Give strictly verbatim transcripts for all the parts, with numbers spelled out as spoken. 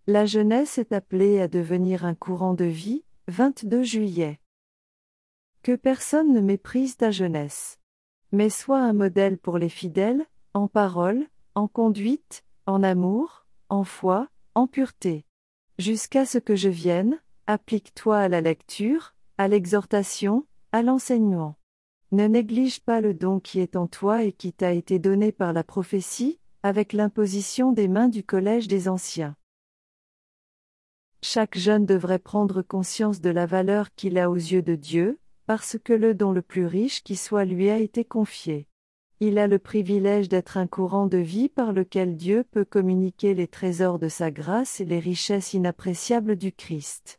La jeunesse est appelée à devenir un courant de vie, vingt-deux juillet. Que personne ne méprise ta jeunesse. Mais sois un modèle pour les fidèles, en parole, en conduite, en amour, en foi, en pureté. Jusqu'à ce que je vienne, applique-toi à la lecture, à l'exhortation, à l'enseignement. Ne néglige pas le don qui est en toi et qui t'a été donné par la prophétie, avec l'imposition des mains du collège des anciens. Chaque jeune devrait prendre conscience de la valeur qu'il a aux yeux de Dieu, parce que le don le plus riche qui soit lui a été confié. Il a le privilège d'être un courant de vie par lequel Dieu peut communiquer les trésors de sa grâce et les richesses inappréciables du Christ.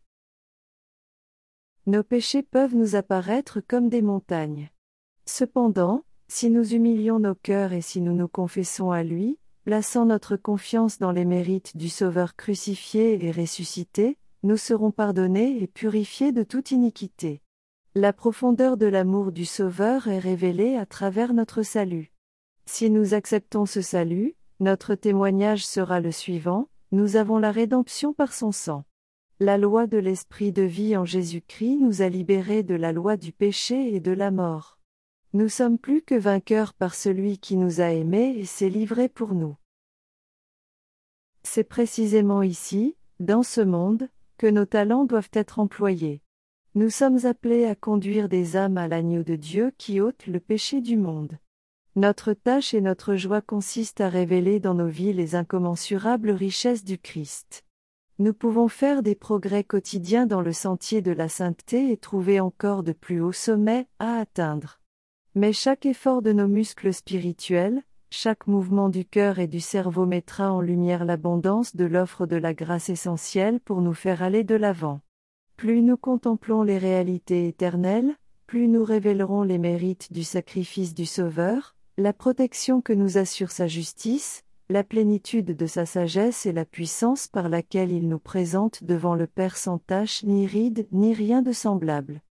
Nos péchés peuvent nous apparaître comme des montagnes. Cependant, si nous humilions nos cœurs et si nous nous confessons à lui, plaçant notre confiance dans les mérites du Sauveur crucifié et ressuscité, nous serons pardonnés et purifiés de toute iniquité. La profondeur de l'amour du Sauveur est révélée à travers notre salut. Si nous acceptons ce salut, notre témoignage sera le suivant: nous avons la rédemption par son sang. La loi de l'Esprit de vie en Jésus-Christ nous a libérés de la loi du péché et de la mort. Nous sommes plus que vainqueurs par celui qui nous a aimés et s'est livré pour nous. C'est précisément ici, dans ce monde, que nos talents doivent être employés. Nous sommes appelés à conduire des âmes à l'agneau de Dieu qui ôte le péché du monde. Notre tâche et notre joie consistent à révéler dans nos vies les incommensurables richesses du Christ. Nous pouvons faire des progrès quotidiens dans le sentier de la sainteté et trouver encore de plus hauts sommets à atteindre. Mais chaque effort de nos muscles spirituels, chaque mouvement du cœur et du cerveau mettra en lumière l'abondance de l'offre de la grâce essentielle pour nous faire aller de l'avant. Plus nous contemplons les réalités éternelles, plus nous révélerons les mérites du sacrifice du Sauveur, la protection que nous assure sa justice, la plénitude de sa sagesse et la puissance par laquelle il nous présente devant le Père sans tache ni ride ni rien de semblable.